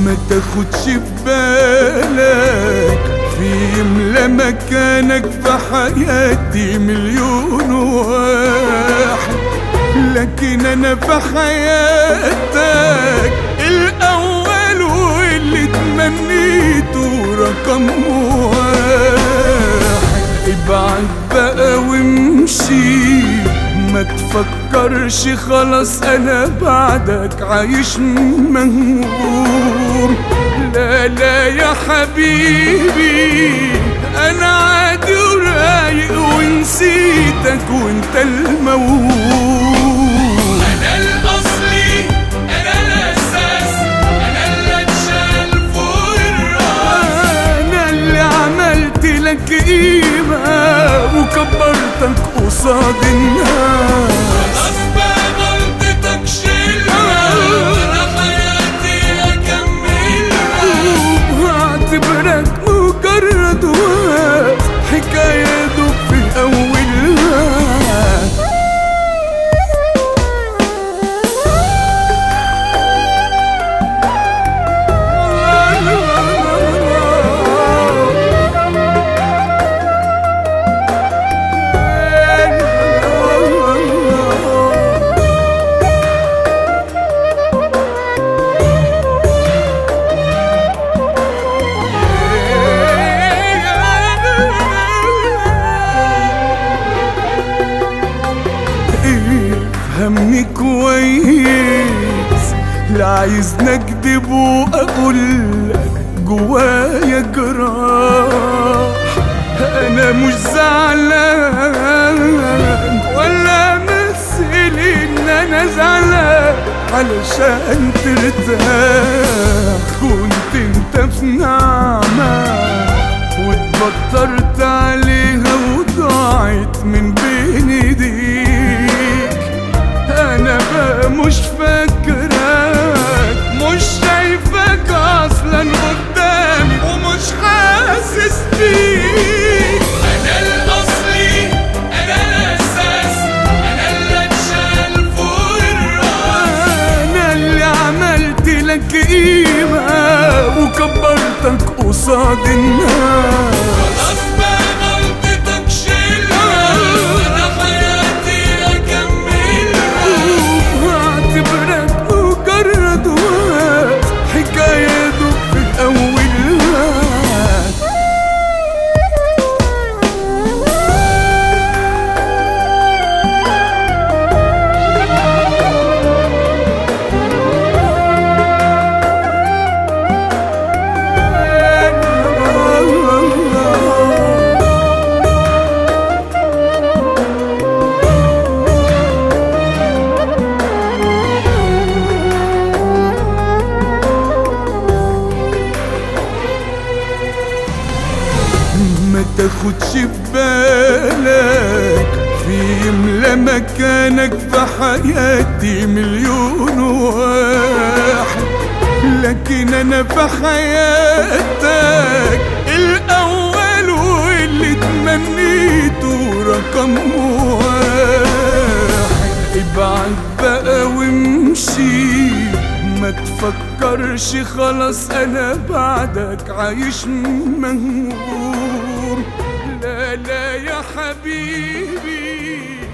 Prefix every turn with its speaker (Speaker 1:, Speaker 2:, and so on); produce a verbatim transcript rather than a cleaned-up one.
Speaker 1: ما تاخدش ببالك في يملى مكانك في حياتي مليون واحد، لكن انا في حياتك الاول واللي تمنيته رقم واحد. ابعد بقى وامشي، ما تفكرش خلاص انا بعدك عايش مهموم. لا لا يا حبيبي انا عادي ورايق ونسيتك وانت الموهوم.
Speaker 2: انا الاصلي انا الاساس، انا اللي اتشال فوق الراس،
Speaker 1: انا اللي عملت لك قيمة وكبرتك قصاد الناس.
Speaker 2: خلاص بقى غلطتك شيلها، انا حياتي اكملها.
Speaker 1: واعتبرك مجرد وقت حكاية دوب في اولها. فهمني كويس، لا عايزني اكدب واقولك جوايا جراح. انا مش زعلان ولا امثل ان انا زعلان علشان ترتاح. كنت انت في نعمة واتبطرت عليها وضاعت من بين ايديك. انا بقى مش فاكرك، مش شايفك اصلا قدامي ومش حاسس بيك.
Speaker 2: انا الاصلي انا الاساس، انا اللي اتشال فوق الراس،
Speaker 1: انا اللي عملت لك قيمة وكبرتك قصاد الناس.
Speaker 2: خلاص بقى غلطتك شيلها، انا حياتي اكملها.
Speaker 1: واعتبرك مجرد وقت حكاية دوب في اولها. ما تاخدش ببالك في يملى مكانك في حياتي مليون واحد، لكن انا في حياتك الاول واللي تمنيته رقم واحد. ابعد بقى وامشي، ما تفكرش خلاص انا بعدك عايش مهموم. لا لا يا حبيبي